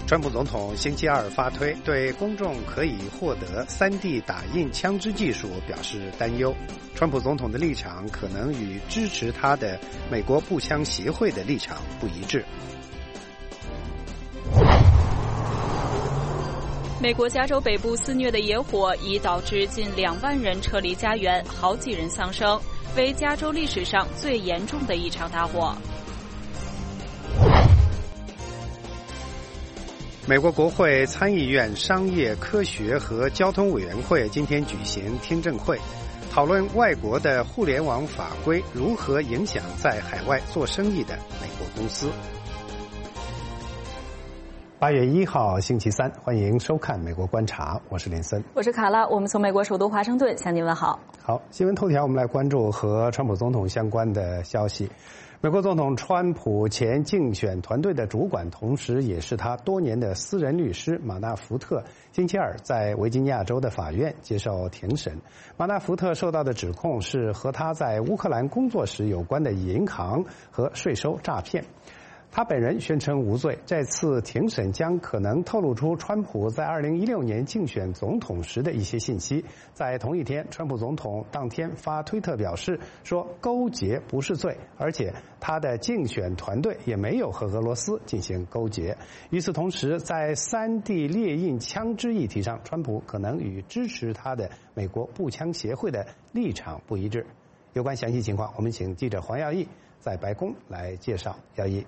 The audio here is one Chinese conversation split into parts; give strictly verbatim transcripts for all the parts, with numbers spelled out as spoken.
川普总统星期二发推，对公众可以获得 三 D 打印枪支技术表示担忧。川普总统的立场可能与支持他的美国步枪协会的立场不一致。 美国加州北部肆虐的野火已导致近两万人撤离家园，好几人丧生，为加州历史上最严重的一场大火。 美国国会参议院商业、科学和交通委员会今天举行听证会，讨论外国的互联网法规如何影响在海外做生意的美国公司。八月一号星期三，欢迎收看《美国观察》，我是林森， 我是卡拉，我们从美国首都华盛顿向您问好。 好，新闻头条，我们来关注和川普总统相关的消息。美国总统川普前竞选团队的主管，同时也是他多年的私人律师马纳福特，星期二在维吉尼亚州的法院接受庭审。马纳福特受到的指控是和他在乌克兰工作时有关的银行和税收诈骗。他本人宣称无罪。这次庭审将可能透露出川普在二零一六年竞选总统时的一些信息。在同一天，川普总统当天发推特表示说，勾结不是罪，而且他的竞选团队也没有和俄罗斯进行勾结。与此同时，在 三 D 列印枪支议题上，川普可能与支持他的美国步枪协会的立场不一致。有关详细情况，我们请记者黄耀义在白宫来介绍。耀义。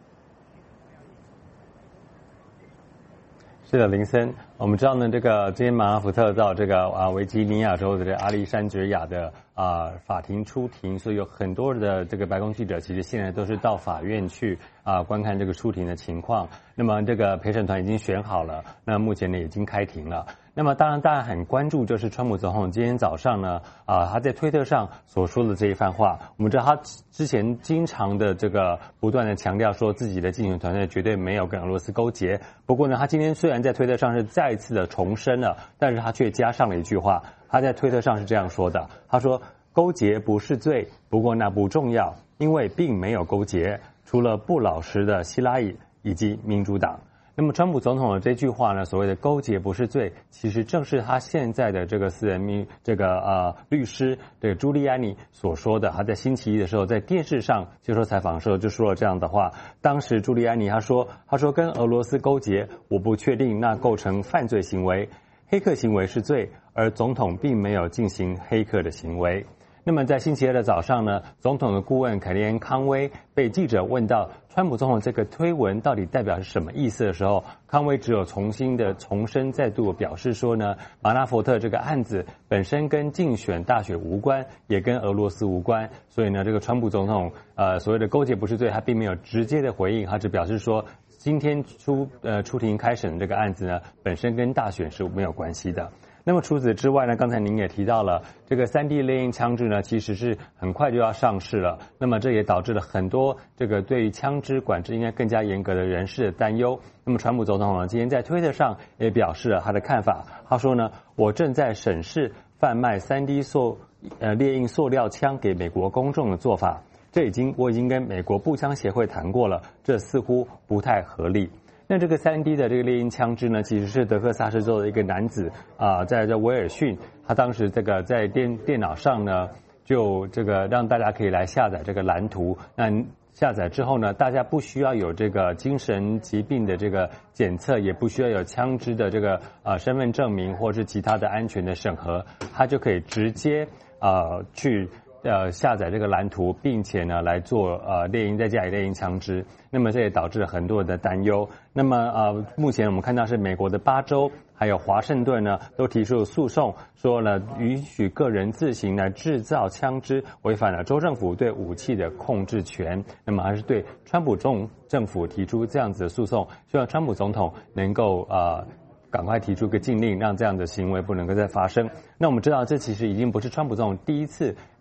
是的，林森，我们知道呢，这个今天马纳福特到这个啊维吉尼亚州的这阿利山爵亚的啊法庭出庭，所以有很多的这个白宫记者其实现在都是到法院去啊观看这个出庭的情况。那么这个陪审团已经选好了，那目前呢已经开庭了。那么当然，大家很关注就是川普总统今天早上呢，啊，他在推特上所说的这一番话。我们知道他之前经常的这个不断的强调说自己的竞选团队绝对没有跟俄罗斯勾结。不过呢，他今天虽然在推特上是再一次的重申了，但是他却加上了一句话。他在推特上是这样说的，他说：“勾结不是罪，不过那不重要，因为并没有勾结，除了不老实的希拉里以及民主党。”那么川普总统的这句话呢，所谓的勾结不是罪，其实正是他现在的这个私人秘这个呃律师这个朱利安尼所说的。他在星期一的时候在电视上接受采访的时候就说了这样的话。当时朱利安尼他说他说跟俄罗斯勾结，我不确定那构成犯罪行为，黑客行为是罪，而总统并没有进行黑客的行为。那么在星期二的早上呢，总统的顾问凯利安康威被记者问到川普总统这个推文到底代表是什么意思的时候，康威只有重新的重申再度表示说呢，马纳福特这个案子本身跟竞选大选无关，也跟俄罗斯无关，所以呢，这个川普总统呃所谓的勾结不是罪，他并没有直接的回应，他只表示说今天出呃出庭开审这个案子呢，本身跟大选是没有关系的。那么除此之外呢，刚才您也提到了这个 三 D 列印枪支呢，其实是很快就要上市了。那么这也导致了很多这个对于枪支管制应该更加严格的人士的担忧。那么川普总统呢，今天在推特上也表示了他的看法。他说呢，我正在审视贩卖 三 D 塑呃列印塑料枪给美国公众的做法。这已经我已经跟美国步枪协会谈过了，这似乎不太合理。那这个 三 D 的这个猎鹰枪支呢，其实是德克萨斯州的一个男子啊、呃，在这威尔逊，他当时这个在电电脑上呢，就这个让大家可以来下载这个蓝图。那下载之后呢，大家不需要有这个精神疾病的这个检测，也不需要有枪支的这个呃身份证明或是其他的安全的审核，他就可以直接呃去。呃，下载这个蓝图，并且呢来做呃猎鹰在家里猎鹰枪支，那么这也导致了很多人的担忧。那么呃，目前我们看到是美国的八州还有华盛顿呢，都提出了诉讼，说呢允许个人自行来制造枪支，违反了州政府对武器的控制权。那么还是对川普总政府提出这样子的诉讼，希望川普总统能够呃。赶快提出个禁令，让这样的行为不能够再发生。那我们知道，这其实已经不是川普总统第一次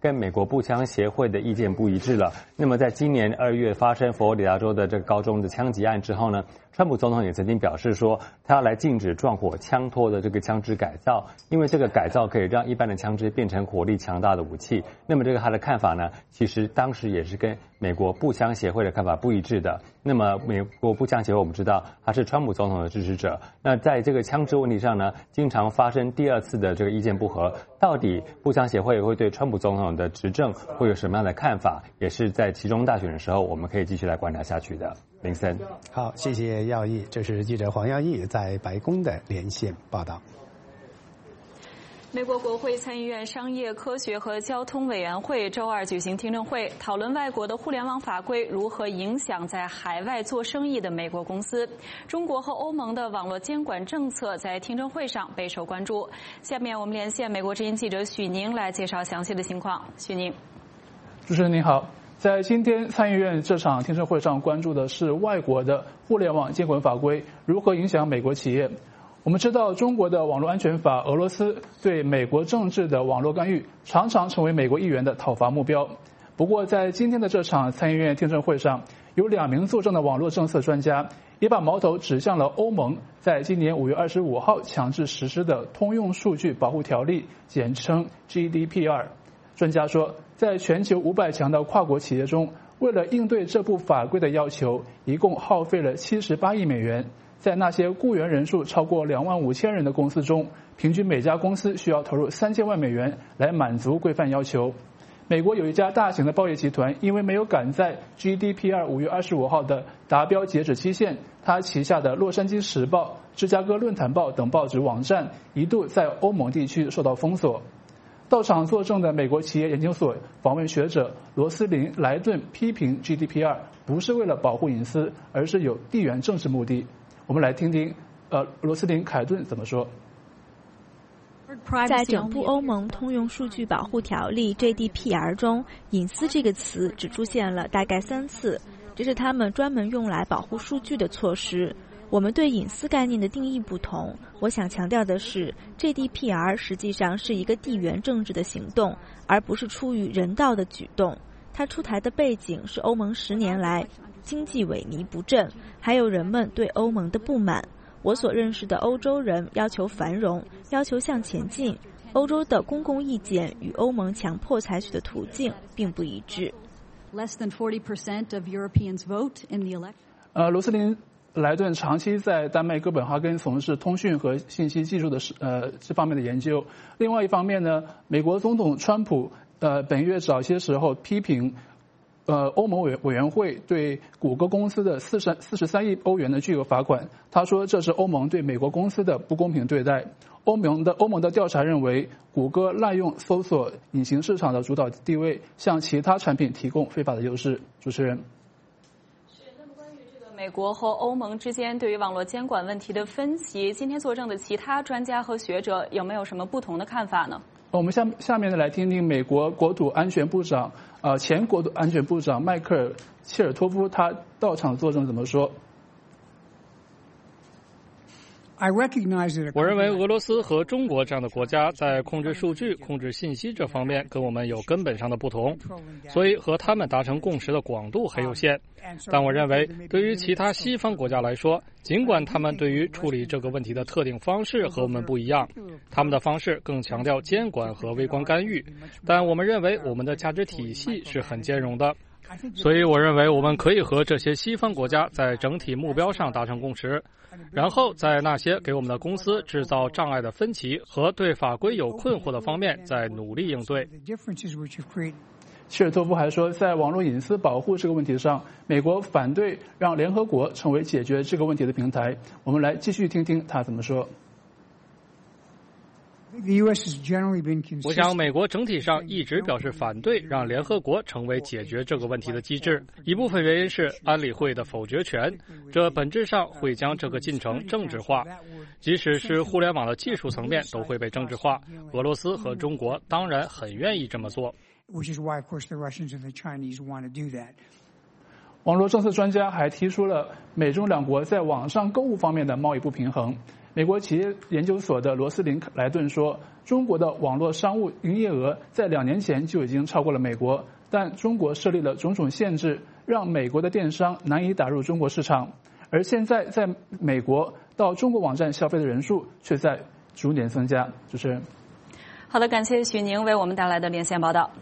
跟美国步枪协会的意见不一致了。那么在今年二月发生佛罗里达州的这个高中的枪击案之后呢，川普总统也曾经表示说，他要来禁止撞火枪托的这个枪支改造，因为这个改造可以让一般的枪支变成火力强大的武器。那么这个他的看法呢，其实当时也是跟美国步枪协会的看法不一致的。那么美国步枪协会我们知道他是川普总统的支持者，那在这个枪支问题上呢，经常发生第二次的这个意见不合。到底步枪协会会对川普总统的执政会有什么样的看法，也是在期中大选的时候我们可以继续来观察下去的。林森， 好，谢谢耀义，这是记者黄耀义在白宫的连线报道。 美国国会参议院商业科学和交通委员会周二举行听证会，讨论外国的互联网法规如何影响在海外做生意的美国公司。中国和欧盟的网络监管政策在听证会上备受关注。下面我们连线美国之音记者许宁来介绍详细的情况。许宁， 主持人您好。在今天参议院这场听证会上，关注的是外国的互联网监管法规如何影响美国企业。我们知道，中国的网络安全法、俄罗斯对美国政治的网络干预，常常成为美国议员的讨伐目标。不过，在今天的这场参议院听证会上，有两名作证的网络政策专家也把矛头指向了欧盟在今年五月二十五号强制实施的通用数据保护条例，简称 G D P R。专家说，在全球五百强的跨国企业中，为了应对这部法规的要求，一共耗费了七十八亿美元。在那些雇员人数超过两万五千人的公司中，平均每家公司需要投入三千万美元来满足规范要求。美国有一家大型的报业集团，因为没有赶在 G D P R 五月二十五号的达标截止期限，它旗下的《洛杉矶时报》、《芝加哥论坛报》等报纸网站一度在欧盟地区受到封锁。到场作证的美国企业研究所访问学者罗斯林·莱顿批评 G D P R 不是为了保护隐私，而是有地缘政治目的。我们来听听，呃，罗斯林·凯顿怎么说。 在整部欧盟通用数据保护条例 G D P R 中，隐私这个词只出现了大概三次，这是他们专门用来保护数据的措施。我们对隐私概念的定义不同，我想强调的是 G D P R 实际上是一个地缘政治的行动，而不是出于人道的举动。它出台的背景是欧盟十年来经济萎靡不振，还有人们对欧盟的不满。我所认识的欧洲人要求繁荣，要求向前进。欧洲的公共意见与欧盟强迫采取的途径并不一致。 呃，罗斯林·莱顿长期在丹麦哥本哈根从事通讯和信息技术的呃这方面的研究。另外一方面呢，美国总统川普呃本月早些时候批评。呃，欧盟委委员会对谷歌公司的四十四十三亿欧元的巨额罚款，他说这是欧盟对美国公司的不公平对待。欧盟的欧盟的调查认为，谷歌滥用搜索引擎市场的主导地位，向其他产品提供非法的优势。主持人。 是，那么关于这个美国和欧盟之间对于网络监管问题的分歧，今天作证的其他专家和学者有没有什么不同的看法呢？ 我们下下面呢来听听美国国土安全部长，呃，前国土安全部长迈克尔·切尔托夫他到场作证怎么说。 我认为俄罗斯和中国这样的国家在控制数据、控制信息这方面跟我们有根本上的不同，所以和他们达成共识的广度很有限。但我认为，对于其他西方国家来说，尽管他们对于处理这个问题的特定方式和我们不一样，他们的方式更强调监管和微观干预，但我们认为我们的价值体系是很兼容的。所以我认为我们可以和这些西方国家在整体目标上达成共识，然后在那些给我们的公司制造障碍的分歧和对法规有困惑的方面再努力应对。 切尔托夫还说，在网络隐私保护这个问题上，美国反对让联合国成为解决这个问题的平台。我们来继续听听他怎么说。 我想美国整体上一直表示反对让联合国成为解决这个问题的机制，一部分原因是安理会的否决权，这本质上会将这个进程政治化，即使是互联网的技术层面都会被政治化。俄罗斯和中国当然很愿意这么做。 网络政策专家还提出了美中两国在网上购物方面的贸易不平衡。美国企业研究所的罗斯林·莱顿说， 中国的网络商务营业额在两年前就已经超过了美国，但中国设立了种种限制，让美国的电商难以打入中国市场。而现在在美国到中国网站消费的人数却在逐年增加。主持人， 好的，感谢许宁为我们带来的连线报道。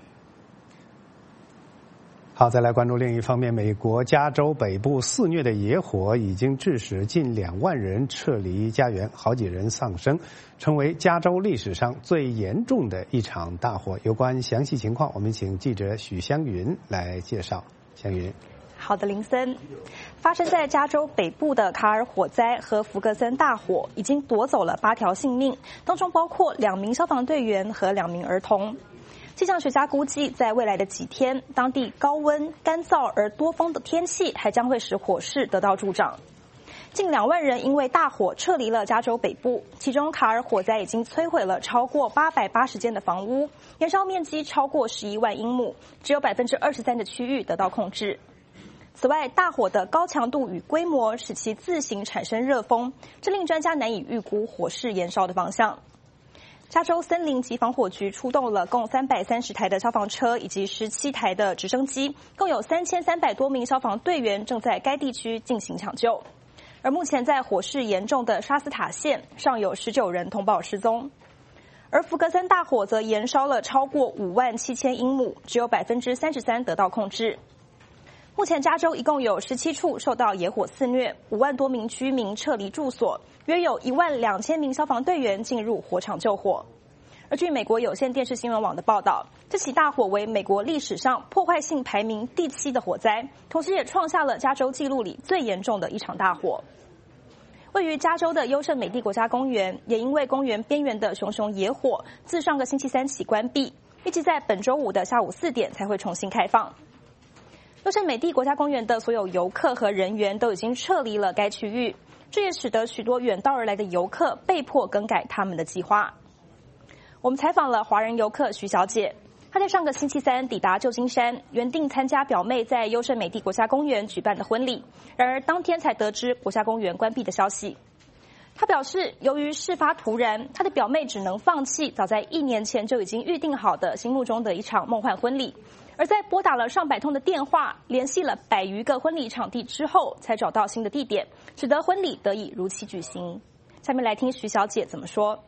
好，再来关注另一方面，美国加州北部肆虐的野火已经致使近两万人撤离家园，好几人丧生，成为加州历史上最严重的一场大火。有关详细情况，我们请记者许湘云来介绍。湘云。 好的，林森，发生在加州北部的卡尔火灾和福格森大火已经夺走了八条性命，当中包括两名消防队员和两名儿童。气象学家估计，在未来的几天，当地高温、干燥而多风的天气还将会使火势得到助长。近两万人因为大火撤离了加州北部，其中卡尔火灾已经摧毁了超过八百八十间的房屋，燃烧面积超过十一万英亩，只有百分之二十三的区域得到控制。此外，大火的高强度与规模使其自行产生热风，这令专家难以预估火势延烧的方向。加州森林及防火局出动了共三百三十台的消防车以及十七台的直升机，共有三千三百多名消防队员正在该地区进行抢救。而目前在火势严重的沙斯塔县，尚有十九人通报失踪。而福格森大火则延烧了超过五万七千英亩，只有百分之三十三得到控制。目前加州一共有十七处受到野火肆虐，五万多名居民撤离住所，约有一万两千名消防队员进入火场救火。而据美国有线电视新闻网的报道，这起大火为美国历史上破坏性排名第七的火灾，同时也创下了加州纪录里最严重的一场大火。位于加州的优胜美地国家公园也因为公园边缘的熊熊野火，自上个星期三起关闭，预计在本周五的下午四点才会重新开放。优胜美地国家公园的所有游客和人员都已经撤离了该区域，这也使得许多远道而来的游客被迫更改他们的计划。我们采访了华人游客徐小姐，她在上个星期三抵达旧金山，原定参加表妹在优胜美地国家公园举办的婚礼，然而当天才得知国家公园关闭的消息。她表示，由于事发突然，她的表妹只能放弃早在一年前就已经预定好的心目中的一场梦幻婚礼。而在拨打了上百通的电话，联系了百余个婚礼场地之后，才找到新的地点，使得婚礼得以如期举行。下面来听徐小姐怎么说。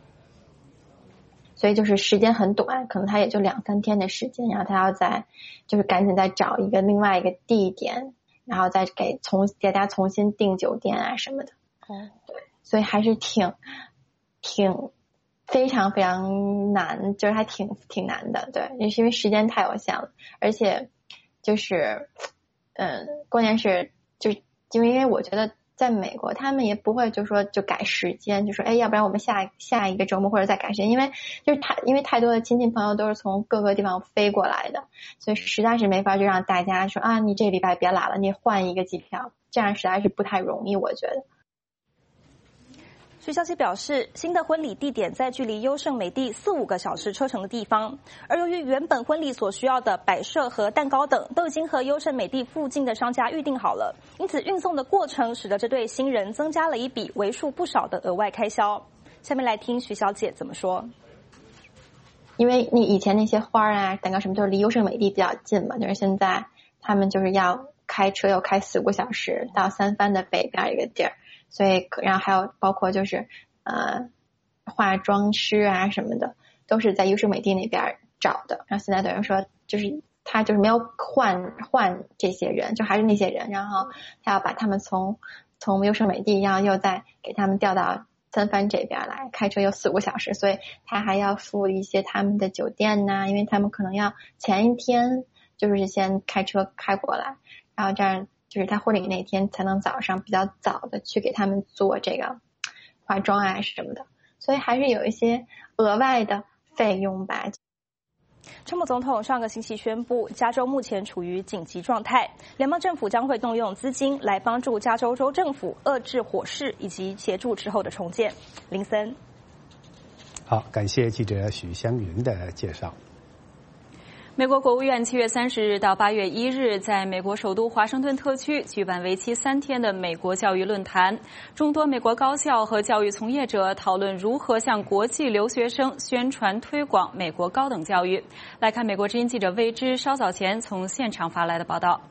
所以就是时间很短，可能她也就两三天的时间，然后她要再就是赶紧再找一个另外一个地点，然后再给重给大家重新订酒店啊什么的。哦，对，所以还是挺挺。非常非常难，就是还挺挺难的，对，也是因为时间太有限了，而且就是，嗯，关键是就是因为因为我觉得在美国他们也不会就说就改时间，就说哎，要不然我们下下一个周末或者再改时间，因为就是太因为太多的亲戚朋友都是从各个地方飞过来的，所以实在是没法就让大家说啊，你这礼拜别来了，你换一个机票，这样实在是不太容易，我觉得。 徐小姐表示，新的婚礼地点在距离优胜美地四五个小时车程的地方，而由于原本婚礼所需要的摆设和蛋糕等都已经和优胜美地附近的商家预定好了，因此运送的过程使得这对新人增加了一笔为数不少的额外开销。下面来听徐小姐怎么说。 因为你以前那些花啊、蛋糕什么都是离优胜美地比较近嘛，就是现在他们就是要开车要开四五个小时到三藩的北边一个地儿。所以，然后还有包括就是呃化妆师啊什么的，都是在优胜美地那边找的。然后现在等于说，就是他就是没有换换这些人，就还是那些人，然后他要把他们从从优胜美地，然后又再给他们调到三藩这边来，开车有四五个小时，所以他还要付一些他们的酒店呐、啊，因为他们可能要前一天就是先开车开过来，然后这样。就是他婚礼那天才能早上比较早的去给他们做这个化妆啊什么的，所以还是有一些额外的费用吧。 川普总统上个星期宣布，加州目前处于紧急状态，联邦政府将会动用资金来帮助加州州政府遏制火势以及协助之后的重建。林森， 好，感谢记者许湘云的介绍。 美国国务院七月三十日到八月一日在美国首都华盛顿特区举办为期三天的美国教育论坛，众多美国高校和教育从业者讨论如何向国际留学生宣传推广美国高等教育。来看美国之音记者魏之稍早前从现场发来的报道。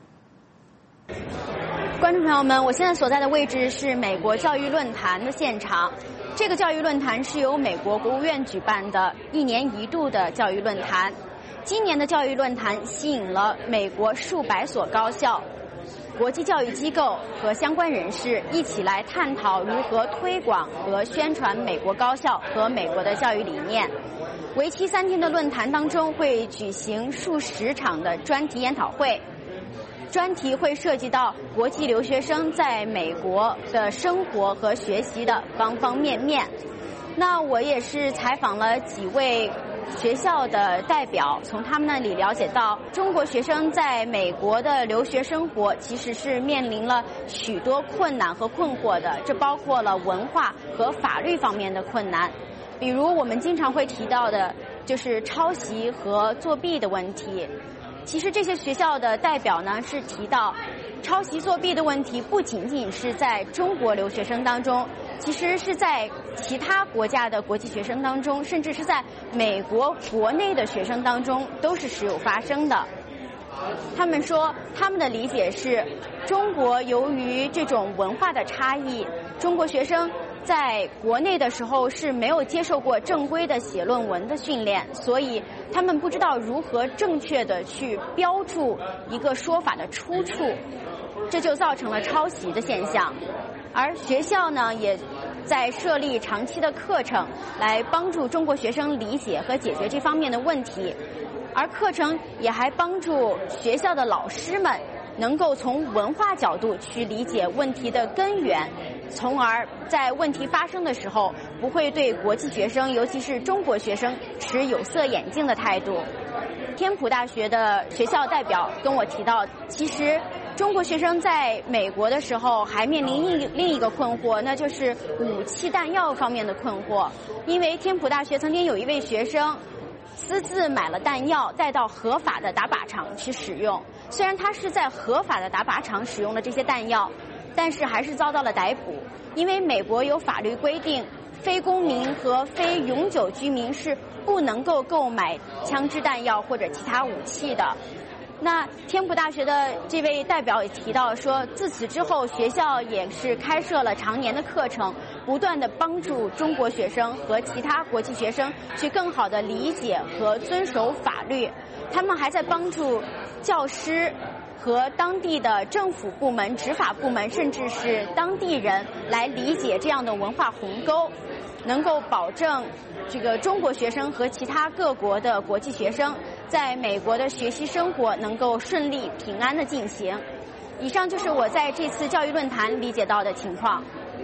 观众朋友们，我现在所在的位置是美国教育论坛的现场。这个教育论坛是由美国国务院举办的一年一度的教育论坛。今年的教育论坛吸引了美国数百所高校、国际教育机构和相关人士一起来探讨如何推广和宣传美国高校和美国的教育理念。为期三天的论坛当中会举行数十场的专题研讨会，专题会涉及到国际留学生在美国的生活和学习的方方面面。那我也是采访了几位学校的代表，从他们那里了解到，中国学生在美国的留学生活其实是面临了许多困难和困惑的，这包括了文化和法律方面的困难。比如我们经常会提到的就是抄袭和作弊的问题。其实这些学校的代表呢是提到，抄袭作弊的问题不仅仅是在中国留学生当中，其实是在其他国家的国际学生当中，甚至是在美国国内的学生当中都是时有发生的。他们说，他们的理解是，中国由于这种文化的差异，中国学生在国内的时候是没有接受过正规的写论文的训练，所以他们不知道如何正确的去标注一个说法的出处，这就造成了抄袭的现象。而学校呢，也在设立长期的课程来帮助中国学生理解和解决这方面的问题，而课程也还帮助学校的老师们能够从文化角度去理解问题的根源，从而在问题发生的时候不会对国际学生，尤其是中国学生持有色眼镜的态度。天普大学的学校代表跟我提到，其实中国学生在美国的时候还面临另另一个困惑，那就是武器弹药方面的困惑。因为天普大学曾经有一位学生私自买了弹药带到合法的打靶场去使用，虽然他是在合法的打靶场使用了这些弹药，但是还是遭到了逮捕。因为美国有法律规定，非公民和非永久居民是不能够购买枪支弹药或者其他武器的。那天普大学的这位代表也提到说，自此之后学校也是开设了常年的课程，不断的帮助中国学生和其他国际学生去更好的理解和遵守法律。他们还在帮助教师和当地的政府部门、执法部门，甚至是当地人来理解这样的文化鸿沟，能够保证这个中国学生和其他各国的国际学生在美国的学习生活能够顺利平安的进行。以上就是我在这次教育论坛理解到的情况。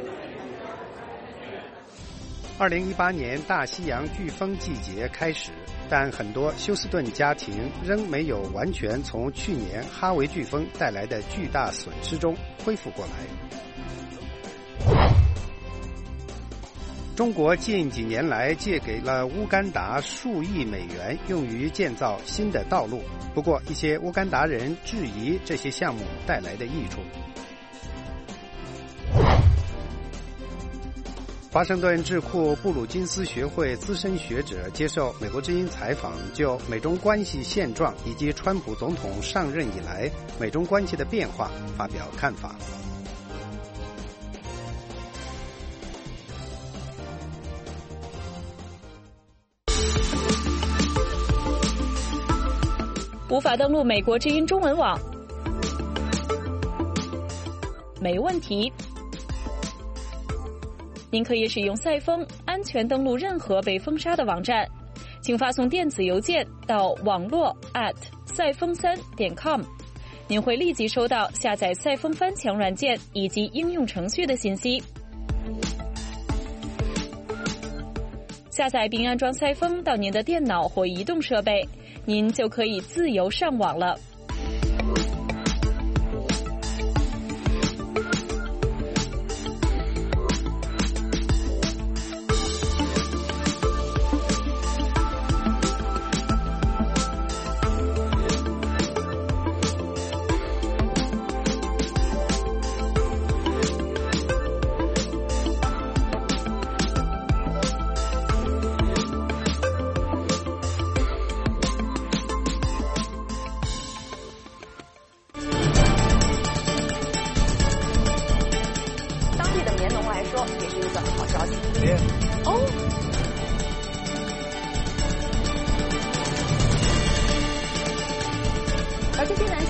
二零一八年大西洋飓风季节开始，但很多休斯顿家庭仍没有完全从去年哈维飓风带来的巨大损失中恢复过来。中国近几年来借给了乌干达数亿美元，用于建造新的道路。不过，一些乌干达人质疑这些项目带来的益处。华盛顿智库布鲁金斯学会资深学者接受美国之音采访，就美中关系现状以及川普总统上任以来美中关系的变化发表看法。 无法登录美国之音中文网？没问题。您可以使用赛风安全登录任何被封杀的网站，请发送电子邮件到网络 at 赛风三点 com， 您会立即收到下载赛风翻墙软件以及应用程序的信息。下载并安装赛风到您的电脑或移动设备，您就可以自由上网了。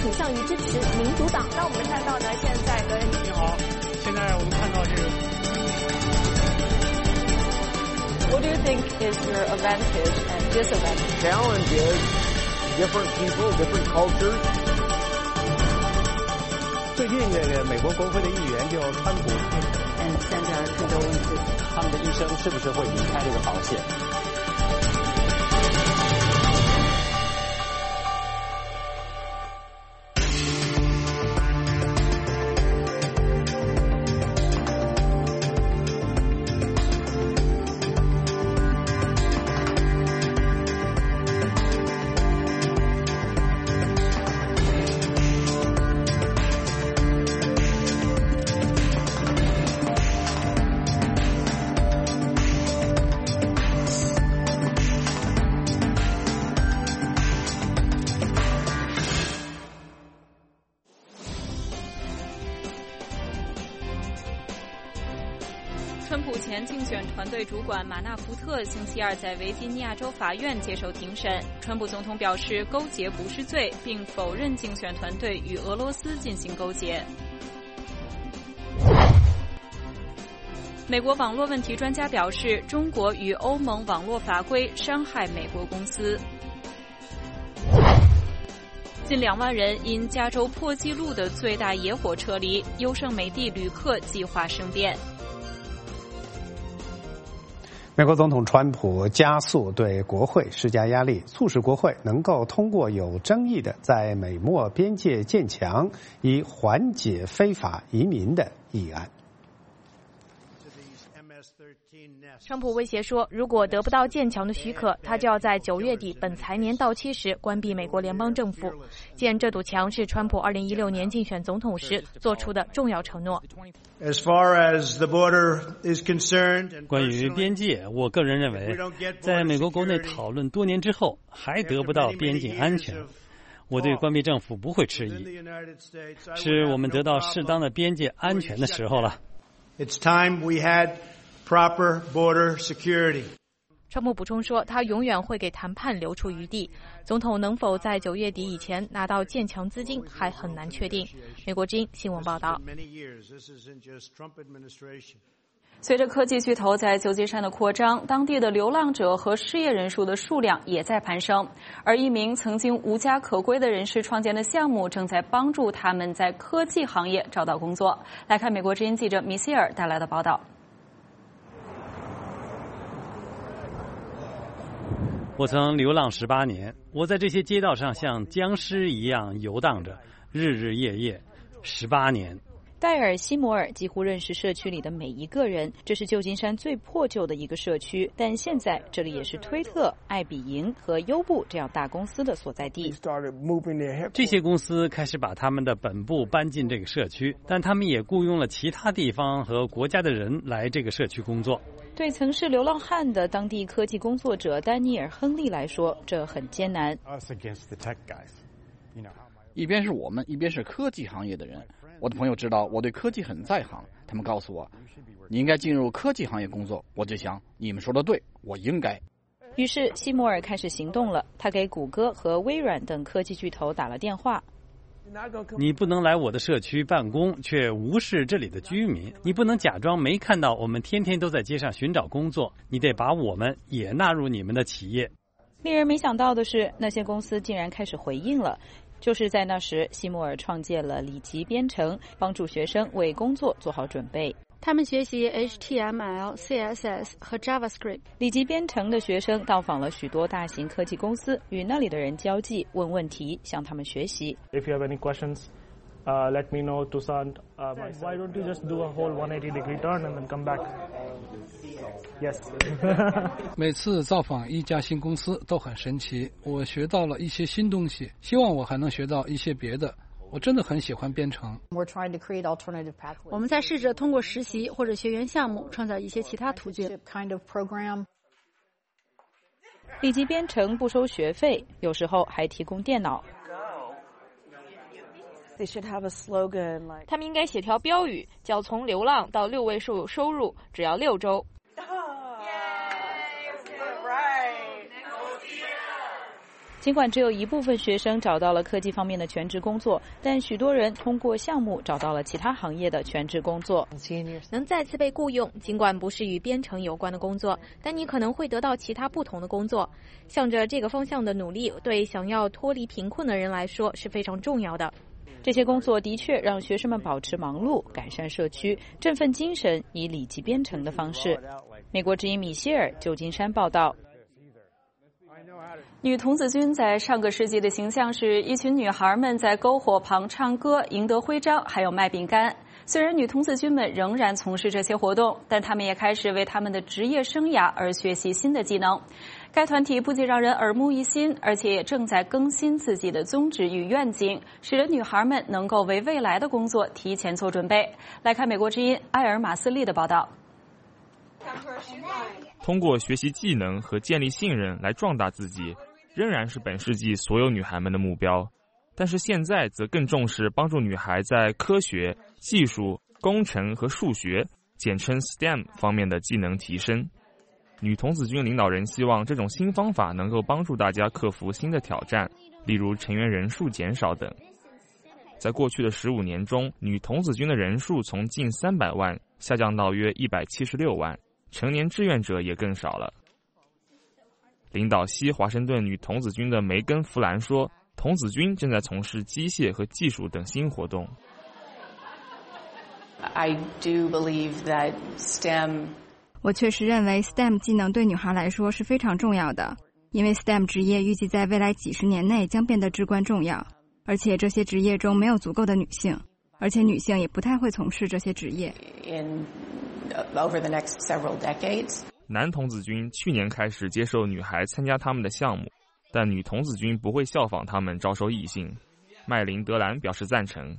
倾向于支持民主党。那我们看到呢，现在跟你好，现在我们看到这个。 What do you think is your advantage and disadvantage? Challenge is different people, different cultures. 最近这个美国国会的议员就川普 and send our condolences. 他们的医生是不是会离开这个保险？ 川普前竞选团队主管马纳福特星期二在维吉尼亚州法院接受庭审。川普总统表示勾结不是罪，并否认竞选团队与俄罗斯进行勾结。美国网络问题专家表示，中国与欧盟网络法规伤害美国公司。近两万人因加州破纪录的最大野火撤离，优胜美地旅客计划生变。 美国总统川普加速对国会施加压力，促使国会能够通过有争议的在美墨边界建墙，以缓解非法移民的议案。 川普威胁说，如果得不到建墙的许可，他就要在九月底本财年到期时关闭美国联邦政府。建这堵墙是川普二零一六年竞选总统时做出的重要承诺。 As far as the border is concerned, 关于边界，我个人认为，在美国国内讨论多年之后，还得不到边境安全，我对关闭政府不会迟疑，是我们得到适当的边界安全的时候了。 It's time we had proper border security. 川普补充说，他永远会给谈判留出余地。总统能否在九月底以前拿到建墙资金还很难确定。美国之音新闻报道。 随着科技巨头在旧金山的扩张，当地的流浪者和失业人数的数量也在攀升。而一名曾经无家可归的人士创建的项目，正在帮助他们在科技行业找到工作。来看美国之音记者米歇尔带来的报道。 我曾流浪十八年，我在这些街道上像僵尸一样游荡着，日日夜夜，十八年。 戴尔·西摩尔几乎认识社区里的每一个人，这是旧金山最破旧的一个社区，但现在这里也是推特、爱彼迎和优步这样大公司的所在地。 这些公司开始把他们的本部搬进这个社区，但他们也雇佣了其他地方和国家的人来这个社区工作。 对曾是流浪汉的当地科技工作者丹尼尔·亨利来说，这很艰难。 一边是我们，一边是科技行业的人。我的朋友知道我对科技很在行，他们告诉我，你应该进入科技行业工作。我就想，你们说的对，我应该。 于是西摩尔开始行动了，他给谷歌和微软等科技巨头打了电话。 你不能来我的社区办公，却无视这里的居民。你不能假装没看到我们天天都在街上寻找工作。你得把我们也纳入你们的企业。 令人没想到的是，那些公司竟然开始回应了。就是在那时，西摩尔创建了里吉编程，帮助学生为工作做好准备。 他们学习 H T M L、C S S 和 JavaScript。 里吉编程的学生到访了许多大型科技公司，与那里的人交际，问问题，向他们学习。 If you have any questions, uh, let me know, Toussaint. Uh, why don't you just do a whole one eighty degree turn and then come back? Yes. 每次造访一家新公司都很神奇，我学到了一些新东西，希望我还能学到一些别的。我真的很喜欢编程。 我们在试着通过实习或者学员项目创造一些其他途径。 里吉编程不收学费，有时候还提供电脑。 他们应该写条标语，叫从流浪到六位数收入只要六周。 尽管只有一部分学生找到了科技方面的全职工作，但许多人通过项目找到了其他行业的全职工作。 能再次被雇佣，尽管不是与编程有关的工作，但你可能会得到其他不同的工作。向着这个方向的努力，对想要脱离贫困的人来说是非常重要的。 这些工作的确让学生们保持忙碌，改善社区，振奋精神，以理级编程的方式。美国之音米歇尔，旧金山报道。女童子军在上个世纪的形象是一群女孩们在篝火旁唱歌，赢得徽章，还有卖饼干。虽然女童子军们仍然从事这些活动，但她们也开始为他们的职业生涯而学习新的技能。该团体不仅让人耳目一新，而且也正在更新自己的宗旨与愿景，使得女孩们能够为未来的工作提前做准备。来看美国之音埃尔马斯利的报道。 通过学习技能和建立信任来壮大自己，仍然是本世纪所有女孩们的目标。但是现在则更重视帮助女孩在科学、技术、工程和数学，简称 S T E M 方面的技能提升。女童子军领导人希望这种新方法能够帮助大家克服新的挑战，例如成员人数减少等。在过去的十五年中，女童子军的人数从近三百万下降到约一百七十六万，成年志愿者也更少了。领导西华盛顿女童子军的梅根·弗兰说，童子军正在从事机械和技术等新活动。 I do believe that S T E M 我确实认为 S T E M 技能对女孩来说是非常重要的，因为 S T E M 职业预计在未来几十年内将变得至关重要，而且这些职业中没有足够的女性，而且女性也不太会从事这些职业。 In over the next several decades. 男童子军去年开始接受女孩参加他们的项目，但女童子军不会效仿他们招收异性。麦琳·德兰表示赞成。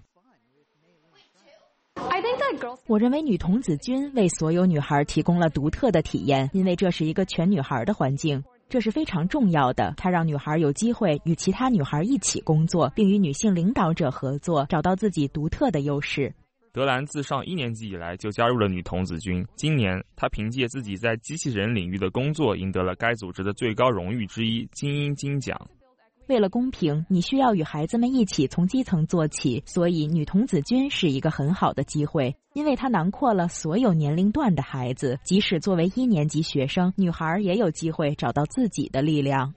我认为女童子军为所有女孩提供了独特的体验，因为这是一个全女孩的环境，这是非常重要的。它让女孩有机会与其他女孩一起工作，并与女性领导者合作，找到自己独特的优势。 德兰自上一年级以来就加入了女童子军，今年她凭借自己在机器人领域的工作，赢得了该组织的最高荣誉之一——精英金奖。 为了公平，你需要与孩子们一起从基层做起，所以女童子军是一个很好的机会，因为它囊括了所有年龄段的孩子，即使作为一年级学生，女孩也有机会找到自己的力量。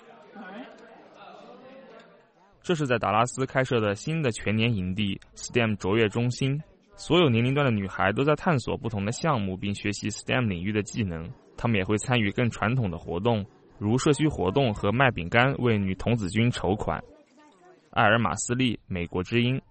这是在达拉斯开设的新的全年营地 S T E M 卓越中心，所有年龄段的女孩都在探索不同的项目，并学习 S T E M 领域的技能。她们也会参与更传统的活动，如社区活动和卖饼干，为女童子军筹款。艾尔马斯利，美国之音。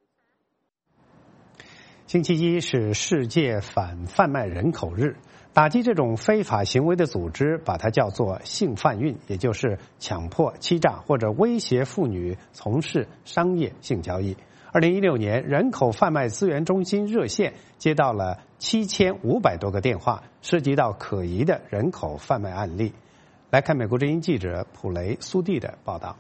星期一是世界反贩卖人口日，打击这种非法行为的组织把它叫做性贩运，也就是强迫、欺诈或者威胁妇女从事商业性交易。二零一六年，人口贩卖资源中心热线接到了七千五百多个电话，涉及到可疑的人口贩卖案例。来看美国之音记者普雷苏蒂的报道。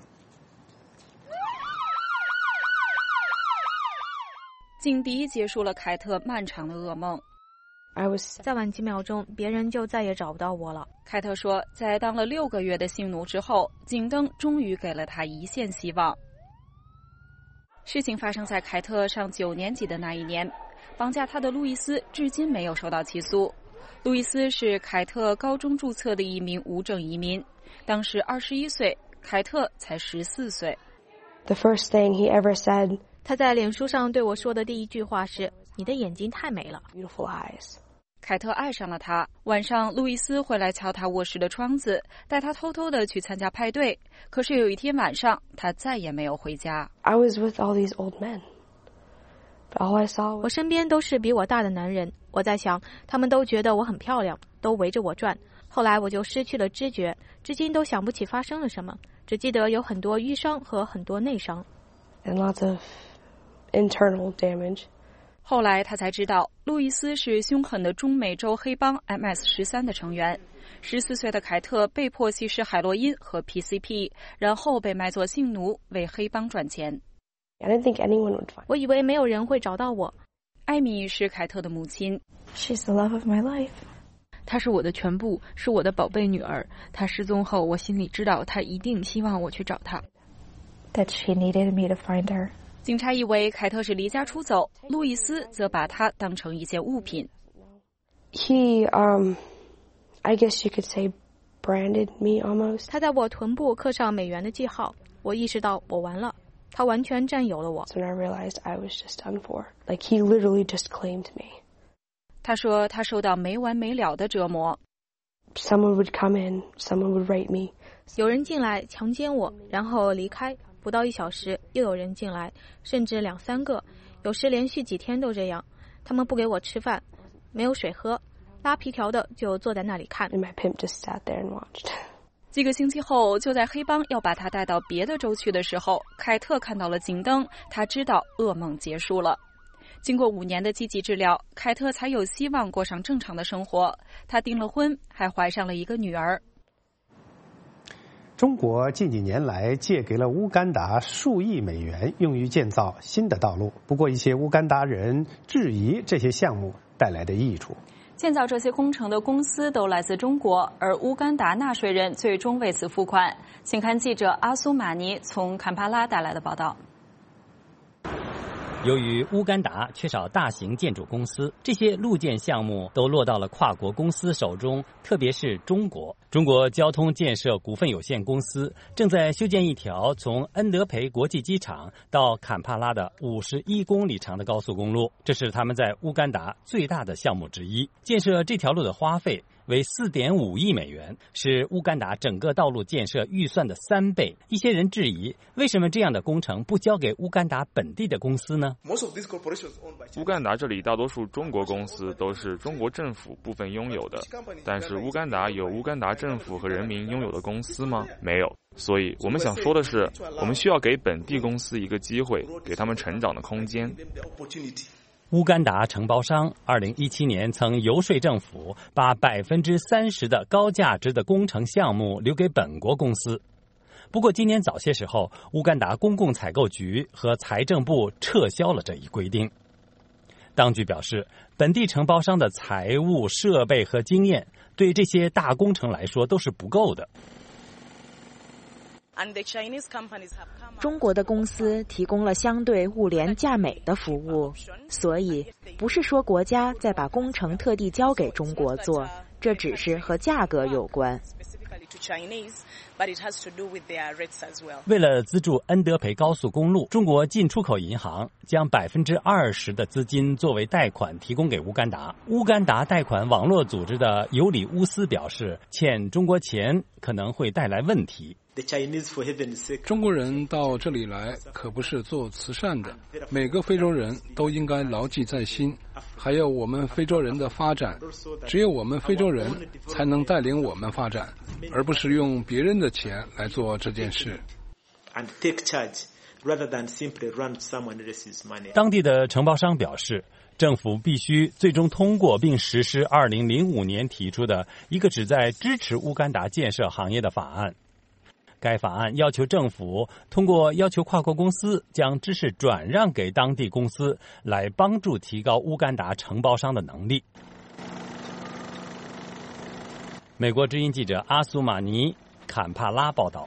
警笛结束了凯特漫长的噩梦。 再晚几秒钟，别人就再也找不到我了。 凯特说，在当了六个月的性奴之后，警灯终于给了他一线希望。事情发生在凯特上九年级的那一年，绑架他的路易斯至今没有受到起诉。路易斯是凯特高中注册的一名无证移民，当时二十一岁，凯特才十四岁。 The first thing he ever said, 他在脸书上对我说的第一句话是：“你的眼睛太美了。” Beautiful eyes. 凯特爱上了他。晚上，路易斯会来敲他卧室的窗子，带他偷偷的去参加派对。可是有一天晚上，他再也没有回家。 I was with all these old men, but all I saw was... 我身边都是比我大的男人，我在想，他们都觉得我很漂亮，都围着我转。后来我就失去了知觉，至今都想不起发生了什么，只记得有很多淤伤和很多内伤。 And lots of internal damage. 后来他才知道，路易斯是凶狠的中美洲黑帮 M S 十三 的成员。十四岁的凯特被迫吸食海洛因和 P C P， 然后被卖作性奴，为黑帮赚钱。 I didn't think anyone would find. 我以为没有人会找到我。 艾米是凯特的母亲。 She's the love of my life. 她是我的全部，是我的宝贝女儿。她失踪后，我心里知道她一定希望我去找她。 That she needed me to find her. 警察以为凯特是离家出走，路易斯则把她当成一件物品。 He, um, I guess you could say, branded me almost. 他在我臀部刻上美元的记号，我意识到我完了，他完全占有了我。 So when I realized I was just done for, like he literally just claimed me. 他说他受到没完没了的折磨。 Someone would come in, someone would rape me. 有人进来强奸我，然后离开。不到一小时，又有人进来，甚至两三个，有时连续几天都这样。他们不给我吃饭，没有水喝，拉皮条的就坐在那里看。 And my pimp just sat there and watched. 几个星期后，就在黑帮要把他带到别的州去的时候，凯特看到了警灯，他知道噩梦结束了。经过五年的积极治疗，凯特才有希望过上正常的生活。她订了婚，还怀上了一个女儿。 中国近几年来借给了乌干达数亿美元，用于建造新的道路。不过，一些乌干达人质疑这些项目带来的益处。 建造这些工程的公司都来自中国，而乌干达纳税人最终为此付款。请看记者阿苏马尼从坎帕拉带来的报道。 由于乌干达缺少大型建筑公司，这些路建项目都落到了跨国公司手中，特别是中国。中国交通建设股份有限公司正在修建一条从恩德培国际机场到坎帕拉的五十一公里长的高速公路，这是他们在乌干达最大的项目之一。建设这条路的花费为 四点五亿美元，是乌干达整个道路建设预算的三倍。一些人质疑，为什么这样的工程不交给乌干达本地的公司呢？ 乌干达这里大多数中国公司都是中国政府部分拥有的，但是乌干达有乌干达政府和人民拥有的公司吗？没有。所以我们想说的是，我们需要给本地公司一个机会，给他们成长的空间。 乌干达承包商二零一七年曾游说政府把百分之三十的高价值的工程项目留给本国公司。不过今年早些时候，乌干达公共采购局和财政部撤销了这一规定。当局表示，本地承包商的财务、设备和经验对这些大工程来说都是不够的。 中国的公司提供了相对物廉价美的服务，所以不是说国家在把工程特地交给中国做，这只是和价格有关。 为了资助恩德培高速公路，中国进出口银行将百分之二十的资金作为贷款提供给乌干达。乌干达贷款网络组织的尤里乌斯表示，欠中国钱可能会带来问题。 中国人到这里来可不是做慈善的，每个非洲人都应该牢记在心。还有我们非洲人的发展，只有我们非洲人才能带领我们发展，而不是用别人的钱来做这件事。 当地的承包商表示，政府必须最终通过并实施二零零五年提出的一个旨在支持乌干达建设行业的法案。该法案要求政府通过要求跨国公司将知识转让给当地公司，来帮助提高乌干达承包商的能力。美国之音记者阿苏马尼，坎帕拉报道。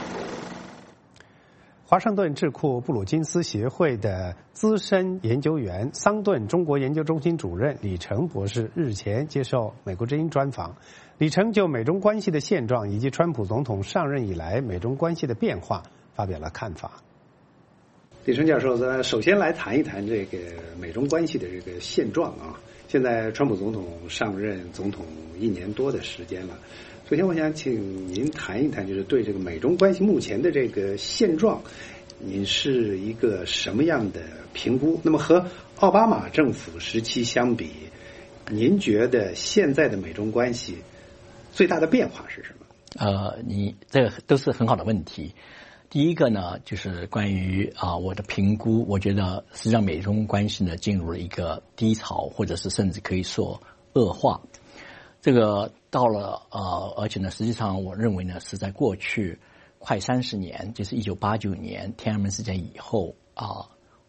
华盛顿智库布鲁金斯协会的资深研究员、桑顿中国研究中心主任李成博士日前接受美国之音专访。李成就美中关系的现状以及川普总统上任以来美中关系的变化发表了看法。李成教授，咱首先来谈一谈这个美中关系的这个现状啊。现在川普总统上任总统一年多的时间了，首先我想请您谈一谈，就是对这个美中关系目前的这个现状，您是一个什么样的评估？那么和奥巴马政府时期相比，您觉得现在的美中关系最大的变化是什么？ 呃，你这个都是很好的问题。第一个呢，就是关于啊、呃、我的评估，我觉得实际上美中关系呢进入了一个低潮，或者是甚至可以说恶化。这个到了呃，而且呢，实际上我认为呢是在过去快三十年，就是一九八九年天安门事件以后啊、呃，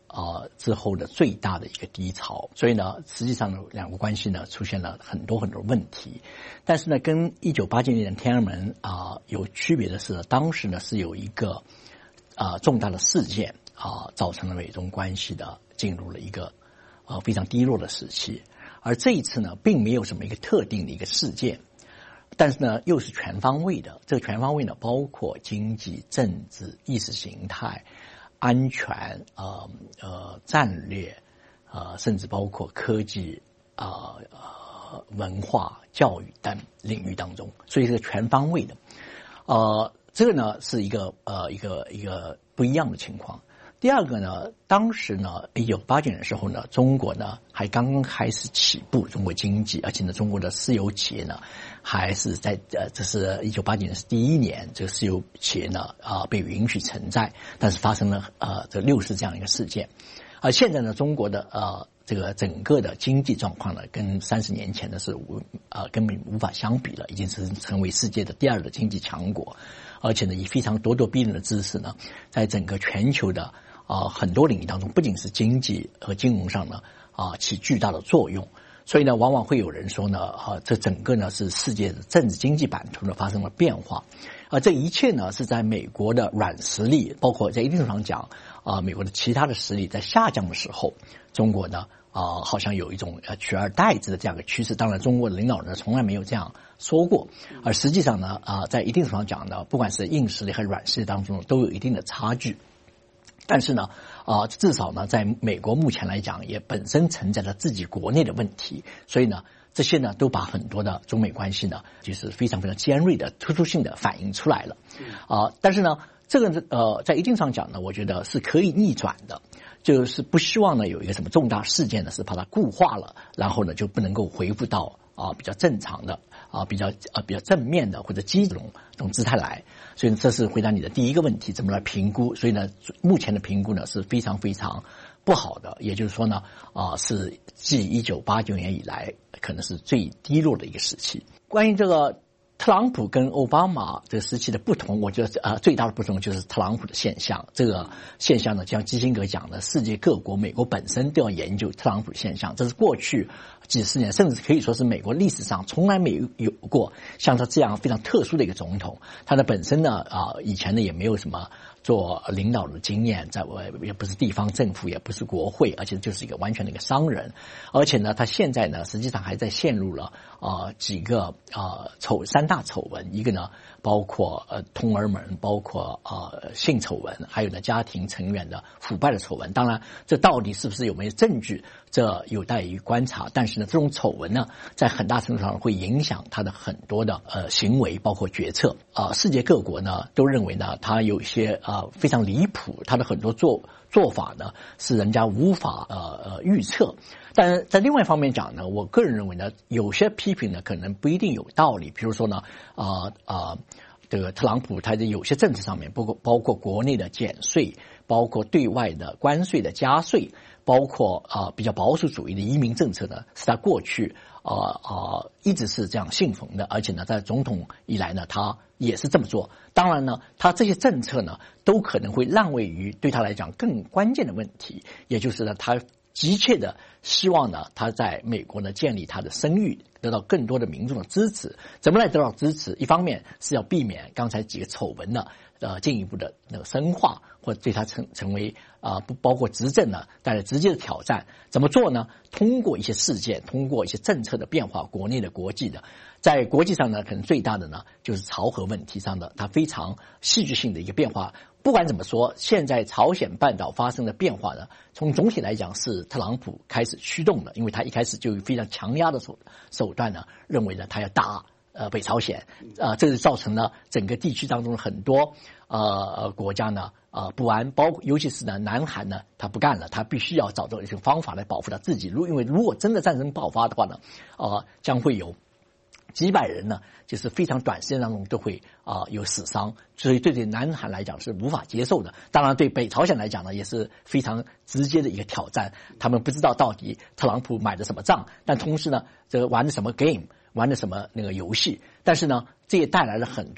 呃之后的最大的一个低潮。所以呢，实际上呢，两国关系呢出现了很多很多问题。但是呢，跟一九八九年的天安门啊、呃、有区别的是呢，当时呢是有一个啊、呃、重大的事件啊、呃，造成了美中关系的进入了一个呃非常低落的时期。而这一次呢，并没有什么一个特定的一个事件。但是呢，又是全方位的。这个全方位呢，包括经济、政治、意识形态、安全、呃呃战略，呃甚至包括科技、呃呃文化、教育等领域当中，所以是全方位的。呃，这个呢是一个呃一个一个不一样的情况。第二个呢，当时呢，一九八九年的时候呢，中国呢还刚刚开始起步，中国经济，而且呢，中国的私有企业呢，还是在呃，这是一九八九年是第一年，这个私有企业呢啊、呃、被允许存在，但是发生了呃这六四这样一个事件，而现在呢，中国的呃这个整个的经济状况呢，跟三十年前的是无呃根本无法相比了，已经是成为世界的第二个经济强国，而且呢，以非常咄咄逼人的姿势呢，在整个全球的啊、呃，很多领域当中，不仅是经济和金融上呢，啊、呃，起巨大的作用。所以呢，往往会有人说呢，啊、呃，这整个呢是世界的政治经济版图呢发生了变化，而、呃、这一切呢是在美国的软实力，包括在一定程度上讲，啊、呃，美国的其他的实力在下降的时候，中国呢，啊、呃，好像有一种呃取而代之的这样一个趋势。当然，中国的领导人呢从来没有这样说过，而实际上呢，啊、呃，在一定程度上讲呢，不管是硬实力和软实力当中，都有一定的差距。但是呢，啊、呃，至少呢，在美国目前来讲，也本身存在着自己国内的问题，所以呢，这些呢，都把很多的中美关系呢，就是非常非常尖锐的、突出性的反映出来了。啊、呃，但是呢，这个呃，在一定上讲呢，我觉得是可以逆转的，就是不希望呢有一个什么重大事件呢，是把它固化了，然后呢就不能够恢复到啊、呃、比较正常的啊、呃、比较啊、呃、比较正面的或者积极的这种姿态来。所以这是回答你的第一个问题，怎么来评估？所以呢，目前的评估呢是非常非常不好的，也就是说呢，啊、呃、是继一九八九年以来可能是最低落的一个时期。关于这个特朗普跟奥巴马这个时期的不同，我觉得呃最大的不同就是特朗普的现象。这个现象呢，就像基辛格讲的，世界各国、美国本身都要研究特朗普现象。这是过去几十年，甚至可以说是美国历史上从来没有有过像他这样非常特殊的一个总统。他的本身呢，啊、呃，以前呢也没有什么做领导的经验，在也不是地方政府，也不是国会，而且就是一个完全的一个商人。而且呢，他现在呢，实际上还在陷入了啊、呃、几个啊、呃、丑三大丑闻，一个呢包括呃通俄门，包括呃性丑闻，还有呢家庭成员的腐败的丑闻。当然，这到底是不是有没有证据，这有待于观察。但是呢，这种丑闻呢，在很大程度上会影响他的很多的呃行为，包括决策。啊、呃，世界各国呢都认为呢，他有一些啊、呃、非常离谱，他的很多做做法呢是人家无法呃呃预测。但是在另外一方面讲呢，我个人认为呢，有些批评呢可能不一定有道理。比如说呢，啊、呃、啊、呃，这个特朗普他的有些政策上面，包括包括国内的减税，包括对外的关税的加税，包括啊、呃、比较保守主义的移民政策呢，是他过去啊啊、呃呃、一直是这样信奉的，而且呢，在总统以来呢，他也是这么做。当然呢，他这些政策呢，都可能会让位于对他来讲更关键的问题，也就是呢，他急切的希望呢，他在美国呢建立他的声誉，得到更多的民众的支持。怎么来得到支持？一方面是要避免刚才几个丑闻呢，呃，进一步的那个深化，或者对他成成为啊、呃，不包括执政呢带来直接的挑战。怎么做呢？通过一些事件，通过一些政策的变化，国内的、国际的，在国际上呢，可能最大的呢就是朝核问题上的它非常戏剧性的一个变化。不管怎么说，现在朝鲜半岛发生的变化呢，从总体来讲是特朗普开始驱动的，因为他一开始就有非常强压的手手段呢，认为呢他要打呃北朝鲜，啊、呃，这是造成了整个地区当中很多呃国家呢呃不安，包括尤其是呢南韩呢，他不干了，他必须要找到一种方法来保护他自己。如因为如果真的战争爆发的话呢，呃将会有几百人呢，就是非常短时间当中都会啊、呃、有死伤，所以对对南韩来讲是无法接受的。当然，对北朝鲜来讲呢，也是非常直接的一个挑战。他们不知道到底特朗普买的什么账，但同时呢，这个玩的什么 game， 玩的什么那个游戏。但是呢，这也带来了很多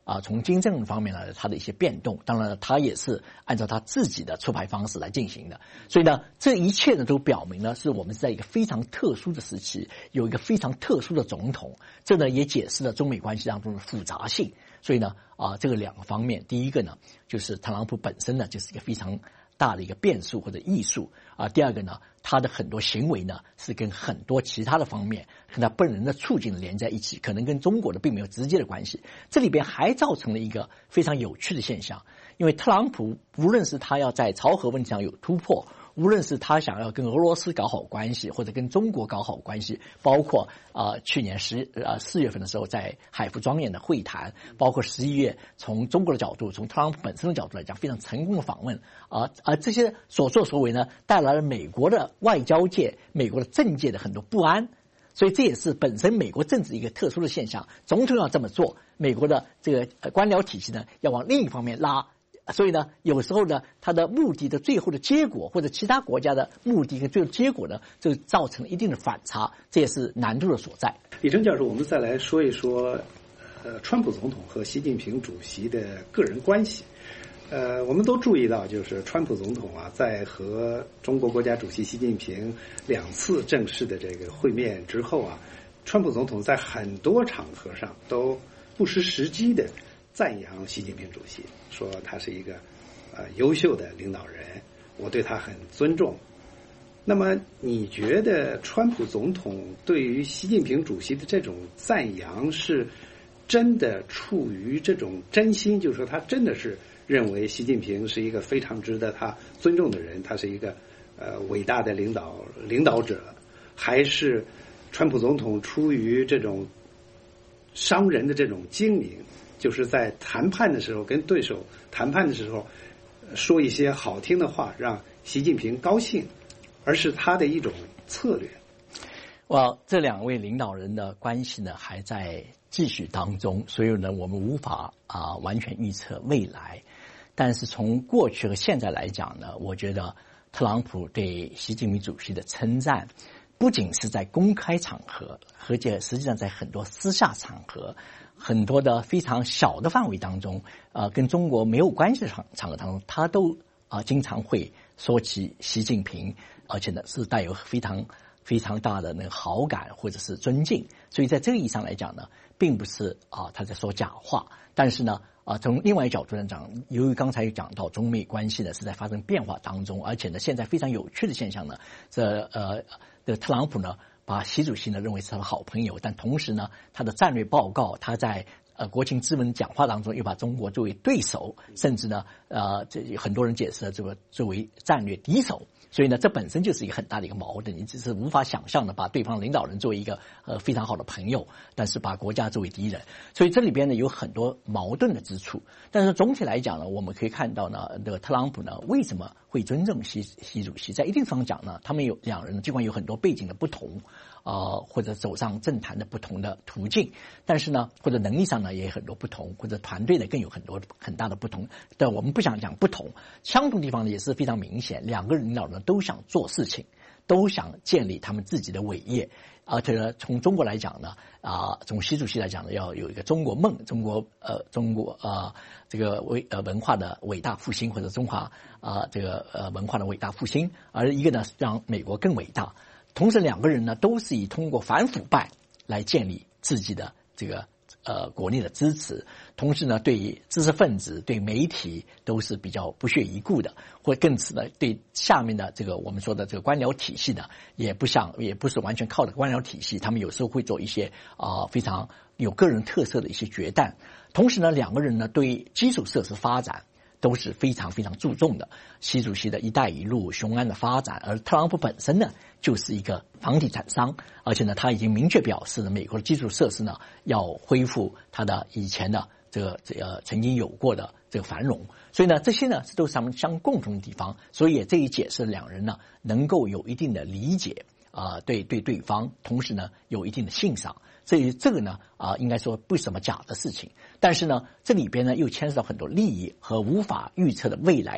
啊，从金正恩方面呢，他的一些变动，当然了，他也是按照他自己的出牌方式来进行的。所以呢，这一切呢都表明呢，是我们是在一个非常特殊的时期，有一个非常特殊的总统。这呢也解释了中美关系当中的复杂性。所以呢，啊，这个两个方面，第一个呢，就是特朗普本身呢就是一个非常大的一个变数或者艺术啊。第二个呢，他的很多行为呢是跟很多其他的方面跟他本人的处境连在一起，可能跟中国的并没有直接的关系。这里边还造成了一个非常有趣的现象，因为特朗普无论是他要在朝核问题上有突破，无论是他想要跟俄罗斯搞好关系，或者跟中国搞好关系，包括啊、呃、去年十呃四月份的时候在海府庄园的会谈，包括十一月从中国的角度，从特朗普本身的角度来讲非常成功的访问，而、呃、而这些所作所为呢，带来了美国的外交界、美国的政界的很多不安。所以这也是本身美国政治一个特殊的现象，总统要这么做，美国的这个官僚体系呢要往另一方面拉。所以呢，有时候呢，它的目的的最后的结果，或者其他国家的目的跟最后结果呢，就造成了一定的反差，这也是难度的所在。 李成教授，我们再来说一说，呃，川普总统和习近平主席的个人关系。呃，我们都注意到，就是川普总统啊，在和中国国家主席习近平两次正式的这个会面之后啊，川普总统在很多场合上都不失时机的赞扬习近平主席，说他是一个呃优秀的领导人，我对他很尊重。那么你觉得川普总统对于习近平主席的这种赞扬是真的出于这种真心，就是说他真的是认为习近平是一个非常值得他尊重的人，他是一个呃伟大的领导领导者，还是川普总统出于这种商人的这种精明，就是在谈判的时候跟对手谈判的时候说一些好听的话让习近平高兴，而是他的一种策略？ 哇，这两位领导人的关系呢还在继续当中，所以呢我们无法啊、呃、完全预测未来。但是从过去和现在来讲呢，我觉得特朗普对习近平主席的称赞，不仅是在公开场合，而且实际上在很多私下场合，很多的非常小的范围当中，呃，跟中国没有关系的场场合当中，他都啊、呃、经常会说起习近平，而且呢是带有非常非常大的那个好感或者是尊敬。所以在这个意义上来讲呢，并不是啊、呃、他在说假话，但是呢。啊，从另外一个角度来讲，由于刚才讲到中美关系呢是在发生变化当中，而且呢现在非常有趣的现象呢，这呃的特朗普呢把习主席呢认为是他的好朋友，但同时呢他的战略报告，他在呃国情咨文讲话当中又把中国作为对手，甚至呢呃这很多人解释了这个作为战略敌手。所以呢，这本身就是一个很大的一个矛盾，你只是无法想象的把对方领导人作为一个呃非常好的朋友，但是把国家作为敌人。所以这里边呢有很多矛盾的之处。但是总体来讲呢，我们可以看到呢，这个特朗普呢为什么会尊重习习主席？在一定程度上讲呢，他们有两人尽管有很多背景的不同，呃或者走上政坛的不同的途径，但是呢或者能力上呢也有很多不同，或者团队呢更有很多很大的不同。但我们不想讲不同，相同地方呢也是非常明显，两个领导人都想做事情，都想建立他们自己的伟业。而且呢，从中国来讲呢，啊、呃，从习主席来讲呢，要有一个中国梦，中国呃，中国呃，这个伟呃文化的伟大复兴，或者中华啊、呃、这个呃文化的伟大复兴。而一个呢，让美国更伟大。同时，两个人呢，都是以通过反腐败来建立自己的这个呃国内的支持。同时呢，对于知识分子、对媒体都是比较不屑一顾的，或更此呢，对下面的这个我们说的这个官僚体系呢，也不像，也不是完全靠着官僚体系，他们有时候会做一些啊、呃、非常有个人特色的一些决断。同时呢，两个人呢对基础设施发展都是非常非常注重的。习主席的一带一路、雄安的发展，而特朗普本身呢就是一个房地产商，而且呢他已经明确表示了美国的基础设施呢要恢复它的以前的这个这个曾经有过的这个繁荣。所以呢这些呢都是他们相共同的地方，所以也这也解释两人呢能够有一定的理解啊、呃，对对对方，同时呢有一定的欣赏。所以这个呢啊、呃，应该说不是什么假的事情，但是呢这里边呢又牵涉到很多利益和无法预测的未来的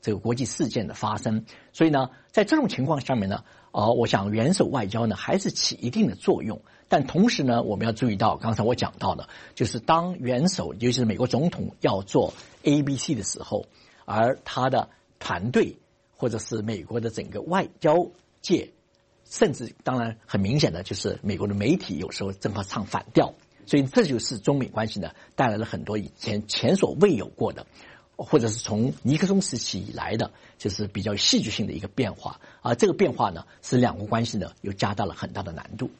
这个国际事件的发生。所以呢，在这种情况下面呢，呃，我想元首外交呢还是起一定的作用。但同时呢，我们要注意到，刚才我讲到的，就是当元首，尤其是美国总统要做 A B C 的时候，而他的团队或者是美国的整个外交界，甚至当然很明显的就是美国的媒体有时候正好唱反调，所以这就是中美关系呢带来了很多以前前所未有过的，或者是从尼克松时期以来的，就是比较戏剧性的一个变化。而这个变化呢，使两国关系呢又加大了很大的难度。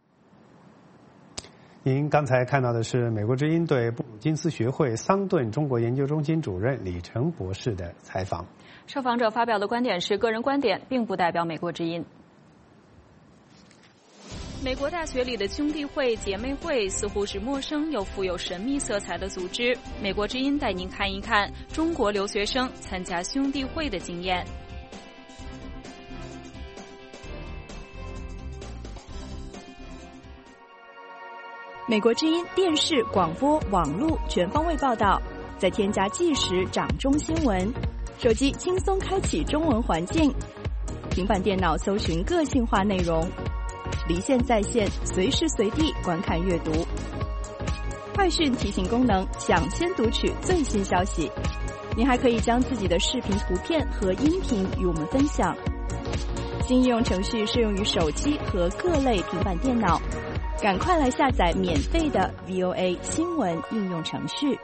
您刚才看到的是美国之音对布鲁金斯学会桑顿中国研究中心主任李成博士的采访。 受访者发表的观点是个人观点，并不代表美国之音。美国大学里的兄弟会、姐妹会似乎是陌生又富有神秘色彩的组织。美国之音带您看一看中国留学生参加兄弟会的经验。 美国之音电视、广播、网络全方位报道，再添加即时掌中新闻，手机轻松开启中文环境，平板电脑搜寻个性化内容，离线在线，随时随地观看阅读。快讯提醒功能，抢先读取最新消息。您还可以将自己的视频、图片和音频与我们分享。新应用程序适用于手机和各类平板电脑。赶快来下载免费的 V O A 新闻应用程序。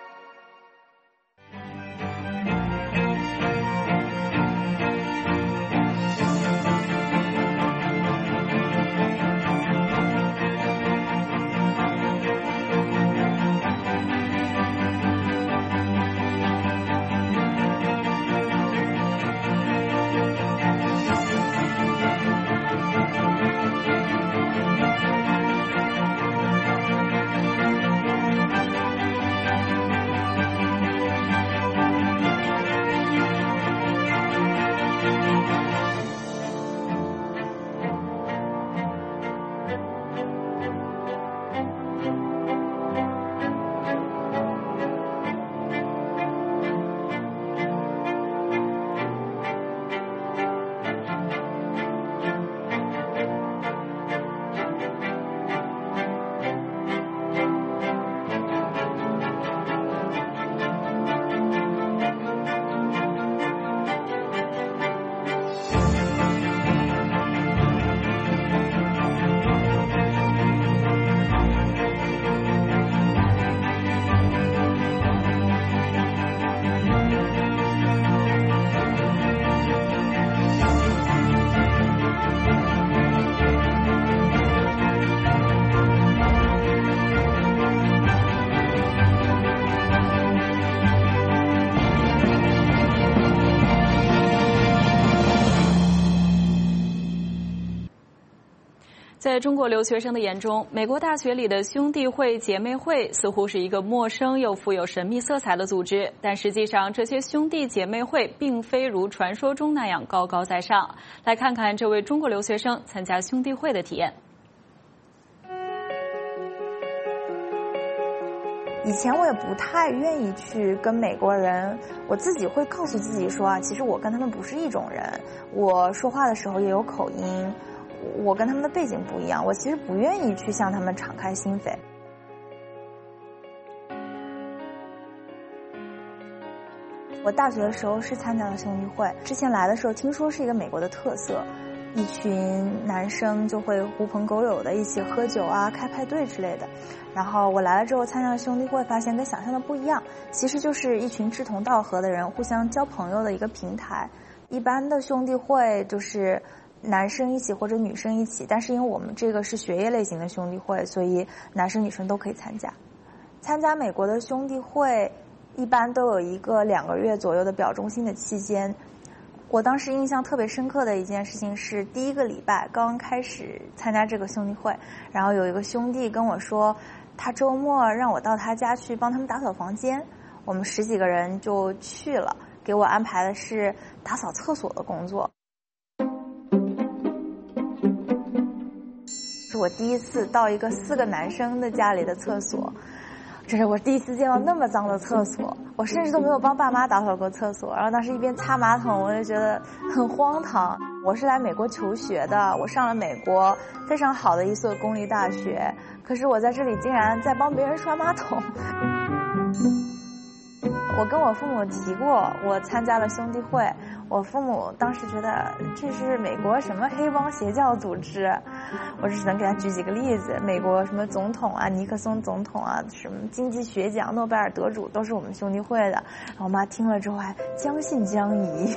在中国留学生的眼中，美国大学里的兄弟会、姐妹会似乎是一个陌生又富有神秘色彩的组织，但实际上，这些兄弟姐妹会并非如传说中那样高高在上。来看看这位中国留学生参加兄弟会的体验。 以前我也不太愿意去跟美国人，我自己会告诉自己说啊，其实我跟他们不是一种人，我说话的时候也有口音，我跟他们的背景不一样，我其实不愿意去向他们敞开心扉。我大学的时候是参加了兄弟会，之前来的时候听说是一个美国的特色，一群男生就会狐朋狗友的一起喝酒啊、开派对之类的。然后我来了之后参加了兄弟会，发现跟想象的不一样，其实就是一群志同道合的人互相交朋友的一个平台。一般的兄弟会就是男生一起或者女生一起，但是因为我们这个是学业类型的兄弟会，所以男生女生都可以参加。参加美国的兄弟会一般都有一个两个月左右的表忠心的期间。我当时印象特别深刻的一件事情是，第一个礼拜刚开始参加这个兄弟会，然后有一个兄弟跟我说，他周末让我到他家去帮他们打扫房间，我们十几个人就去了，给我安排的是打扫厕所的工作。是我第一次到一个四个男生的家里的厕所， 这是我第一次见到那么脏的厕所，我甚至都没有帮爸妈打扫过厕所。然后当时一边擦马桶，我就觉得很荒唐。我是来美国求学的，我上了美国非常好的一所公立大学，可是我在这里竟然在帮别人刷马桶。我跟我父母提过，我参加了兄弟会，我父母当时觉得这是美国什么黑帮邪教组织，我只能给他举几个例子，美国什么总统啊，尼克松总统啊，什么经济学奖诺贝尔得主都是我们兄弟会的。然后我妈听了之后还将信将疑。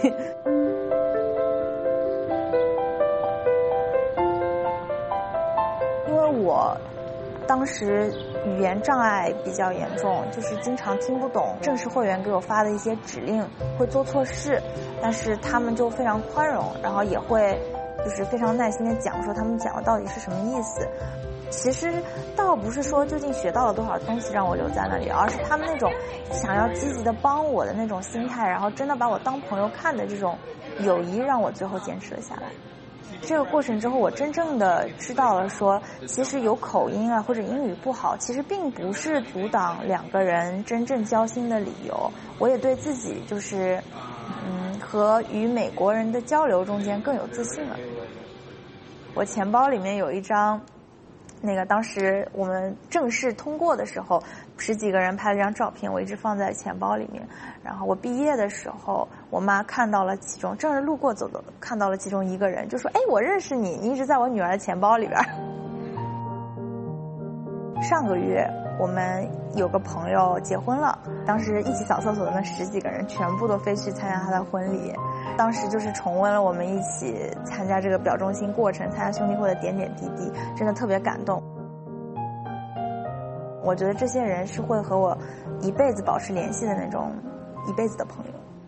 因为我当时语言障碍比较严重，就是经常听不懂正式会员给我发的一些指令，会做错事，但是他们就非常宽容，然后也会就是非常耐心的讲说他们讲的到底是什么意思。其实倒不是说究竟学到了多少东西让我留在那里，而是他们那种想要积极的帮我的那种心态，然后真的把我当朋友看的这种友谊，让我最后坚持了下来。这个过程之后，我真正的知道了说，其实有口音啊或者英语不好，其实并不是阻挡两个人真正交心的理由。我也对自己就是嗯和与美国人的交流中间更有自信了。我钱包里面有一张那个当时我们正式通过的时候十几个人拍了张照片，我一直放在钱包里面。然后我毕业的时候，我妈看到了其中，正是路过走的，看到了其中一个人，就说：“哎，我认识你，你一直在我女儿的钱包里边。”上个月我们有个朋友结婚了，当时一起扫厕所的那十几个人全部都飞去参加他的婚礼。当时就是重温了我们一起参加这个表忠心过程，参加兄弟会的点点滴滴，真的特别感动。我觉得这些人是会和我一辈子保持联系的那种一辈子的朋友。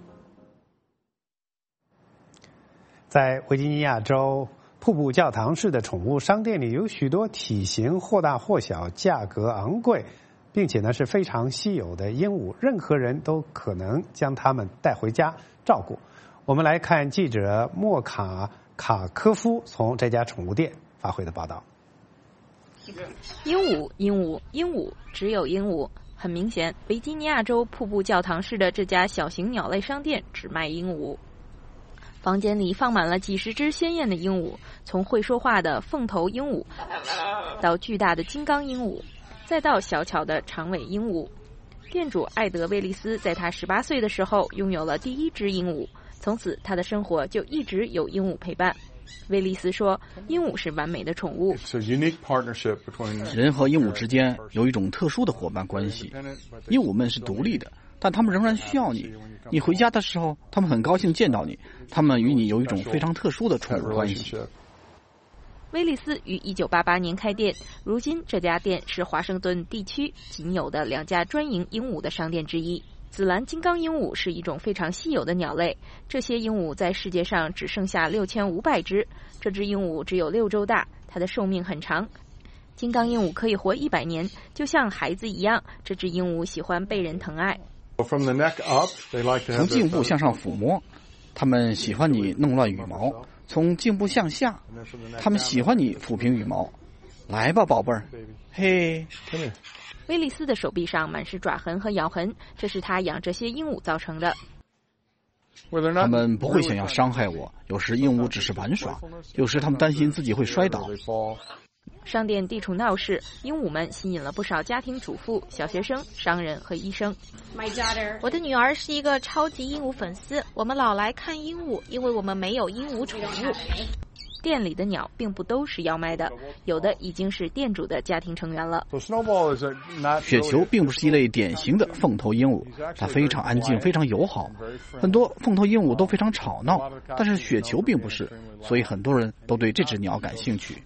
在维吉尼亚州瀑布教堂式的宠物商店里，有许多体型或大或小、价格昂贵并且呢是非常稀有的鹦鹉，任何人都可能将它们带回家照顾。我们来看记者莫卡卡科夫从这家宠物店发回的报道。 鹦鹉，鹦鹉，鹦鹉，只有鹦鹉。很明显，维吉尼亚州瀑布教堂市的这家小型鸟类商店只卖鹦鹉。房间里放满了几十只鲜艳的鹦鹉，从会说话的凤头鹦鹉，到巨大的金刚鹦鹉，再到小巧的长尾鹦鹉。店主艾德·威利斯在他十八岁的时候拥有了第一只鹦鹉，从此他的生活就一直有鹦鹉陪伴。威利斯说，鹦鹉是完美的宠物。 人和鹦鹉之间有一种特殊的伙伴关系，鹦鹉们是独立的，但它们仍然需要你。你回家的时候，它们很高兴见到你，它们与你有一种非常特殊的宠物关系。 威利斯于一九八八年开店，如今这家店是华盛顿地区仅有的两家专营鹦鹉的商店之一。紫蓝金刚鹦鹉是一种非常稀有的鸟类，这些鹦鹉在世界上只剩下六千五百只。这只鹦鹉只有六周大，它的寿命很长。金刚鹦鹉可以活一百年，就像孩子一样。这只鹦鹉喜欢被人疼爱。 从颈部向上抚摸，它们喜欢你弄乱羽毛；从颈部向下，它们喜欢你抚平羽毛。来吧，宝贝儿，嘿。 威利斯的手臂上满是爪痕和咬痕，这是他养这些鹦鹉造成的。 他们不会想要伤害我，有时鹦鹉只是玩耍，有时他们担心自己会摔倒。 商店地处闹市，鹦鹉们吸引了不少家庭主妇、小学生、商人和医生。 我的女儿是一个超级鹦鹉粉丝，我们老来看鹦鹉，因为我们没有鹦鹉宠物。 店里的鸟并不都是要卖的，有的已经是店主的家庭成员了。 雪球并不是一类典型的凤头鹦鹉，它非常安静，非常友好。很多凤头鹦鹉都非常吵闹，但是雪球并不是，所以很多人都对这只鸟感兴趣。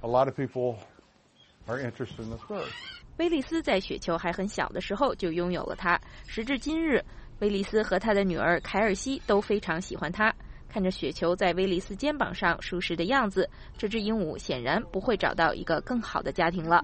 威利斯在雪球还很小的时候就拥有了它，时至今日，威利斯和他的女儿凯尔西都非常喜欢它。看着雪球在威利斯肩膀上舒适的样子，这只鹦鹉显然不会找到一个更好的家庭了。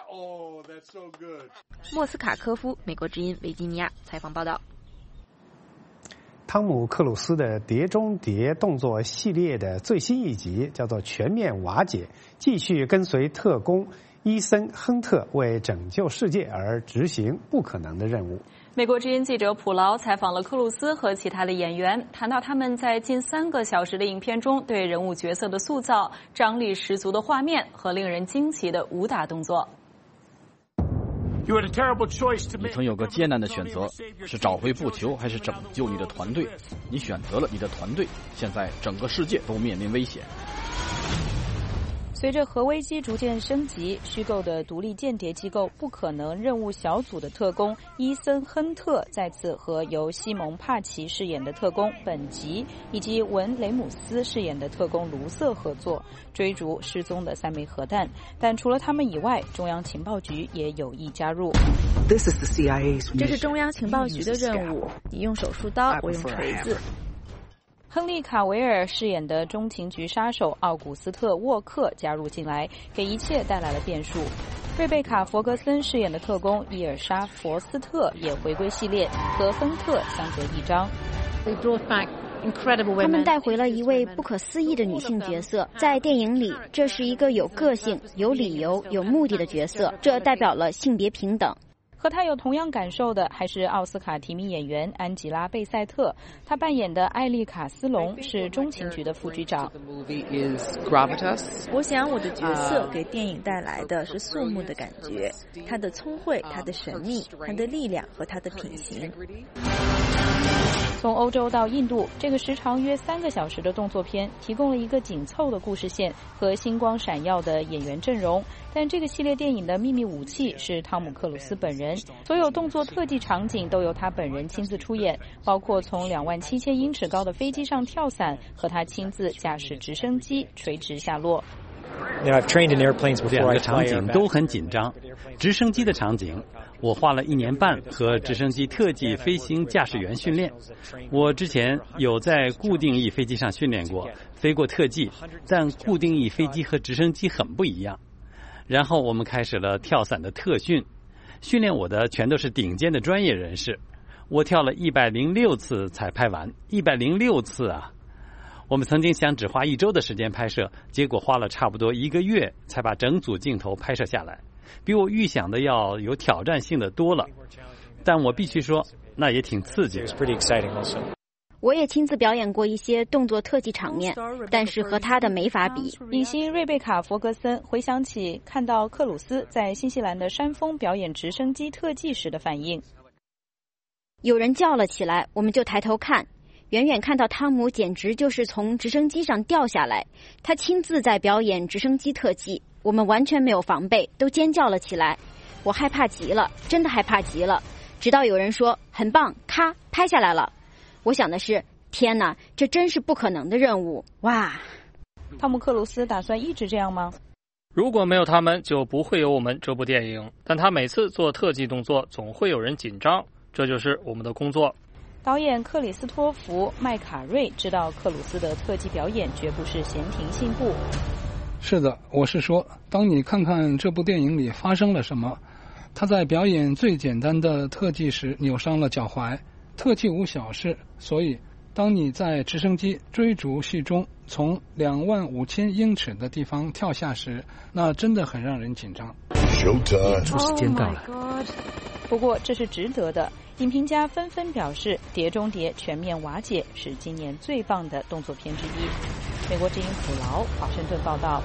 莫斯卡科夫，美国之音，维吉尼亚采访报道。 汤姆·克鲁斯的《碟中谍》动作系列的最新一集叫做《全面瓦解》，继续跟随特工伊森·亨特为拯救世界而执行不可能的任务。 美国之音记者普劳采访了克鲁斯和其他的演员，谈到他们在近三个小时的影片中对人物角色的塑造、张力十足的画面和令人惊奇的武打动作。 你曾有个艰难的选择，是找回布球还是拯救你的团队？你选择了你的团队，现在整个世界都面临危险。 随着核危机逐渐升级，虚构的独立间谍机构不可能任务小组的特工伊森·亨特再次和由西蒙·帕奇饰演的特工本吉以及文·雷姆斯饰演的特工卢瑟合作，追逐失踪的三枚核弹。但除了他们以外，中央情报局也有意加入。 这是中央情报局的任务，你用手术刀，我用锤子。 亨利·卡维尔饰演的中情局杀手奥古斯特·沃克加入进来，给一切带来了变数。瑞贝卡·弗格森饰演的特工伊尔莎·佛斯特也回归系列，和亨特相得益彰。 他们带回了一位不可思议的女性角色，在电影里，这是一个有个性、有理由、有目的的角色，这代表了性别平等。 和他有同样感受的还是奥斯卡提名演员安吉拉·贝塞特，她扮演的艾丽卡斯隆是中情局的副局长。 我想我的角色给电影带来的是肃穆的感觉，他的聪慧，他的神秘，他的力量和他的品行。 从欧洲到印度，这个时长约三个小时的动作片提供了一个紧凑的故事线和星光闪耀的演员阵容。但这个系列电影的秘密武器是汤姆·克鲁斯本人，所有动作特技场景都由他本人亲自出演，包括从两万七千英尺高的飞机上跳伞，和他亲自驾驶直升机垂直下落。 两个场景都很紧张。直升机的场景，我花了一年半和直升机特技飞行驾驶员训练。我之前有在固定翼飞机上训练过，飞过特技，但固定翼飞机和直升机很不一样。然后我们开始了跳伞的特训，训练我的全都是顶尖的专业人士。我跳了一百零六次才拍完，一百零六次啊！我们曾经想只花一周的时间拍摄，结果花了差不多一个月才把整组镜头拍摄下来，比我预想的要有挑战性的多了。但我必须说，那也挺刺激的。 我也亲自表演过一些动作特技场面，但是和他的没法比。 影星瑞贝卡·弗格森回想起看到克鲁斯在新西兰的山峰表演直升机特技时的反应。 有人叫了起来，我们就抬头看，远远看到汤姆简直就是从直升机上掉下来，他亲自在表演直升机特技，我们完全没有防备，都尖叫了起来。我害怕极了，真的害怕极了，直到有人说很棒，咔，拍下来了。我想的是，天哪，这真是不可能的任务！哇！ 汤姆·克鲁斯打算一直这样吗？ 如果没有他们，就不会有我们这部电影。但他每次做特技动作，总会有人紧张，这就是我们的工作。 导演克里斯托弗·麦卡瑞知道克鲁斯的特技表演绝不是闲庭信步。 是的，我是说，当你看看这部电影里发生了什么，他在表演最简单的特技时扭伤了脚踝。特技无小事，所以当你在直升机追逐戏中从两万五千英尺的地方跳下时，那真的很让人紧张。 演出时间到了。Oh、不过这是值得的，影评家纷纷表示，《碟中谍》全面瓦解是今年最棒的动作片之一。美国之音普劳华盛顿报道。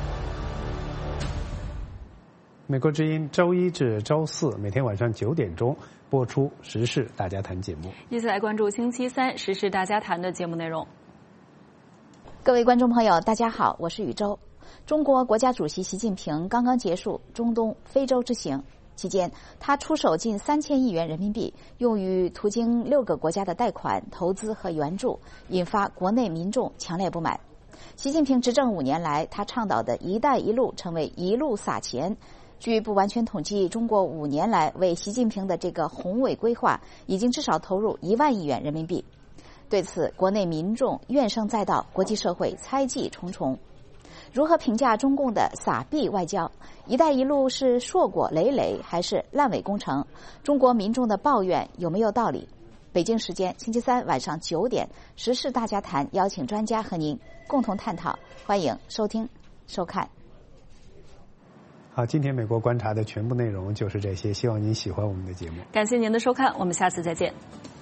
美国之音周一至周四每天晚上九点钟播出时事大家谈节目。 一起来关注星期三时事大家谈的节目内容。 各位观众朋友，大家好，我是宇宙。中国国家主席习近平刚刚结束中东、非洲之行，期间他出手近三千亿元人民币，用于途经六个国家的贷款、投资和援助，引发国内民众强烈不满。习近平执政五年来，他倡导的一带一路成为一路撒钱。据不完全统计，中国五年来为习近平的这个宏伟规划，已经至少投入一万亿元人民币。对此，国内民众怨声载道，国际社会猜忌重重。如何评价中共的撒币外交？一带一路是硕果累累还是烂尾工程？中国民众的抱怨有没有道理？北京时间星期三晚上九点，时事大家谈邀请专家和您共同探讨，欢迎收听收看。 好，今天美国观察的全部内容就是这些，希望您喜欢我们的节目。 感谢您的收看，我们下次再见。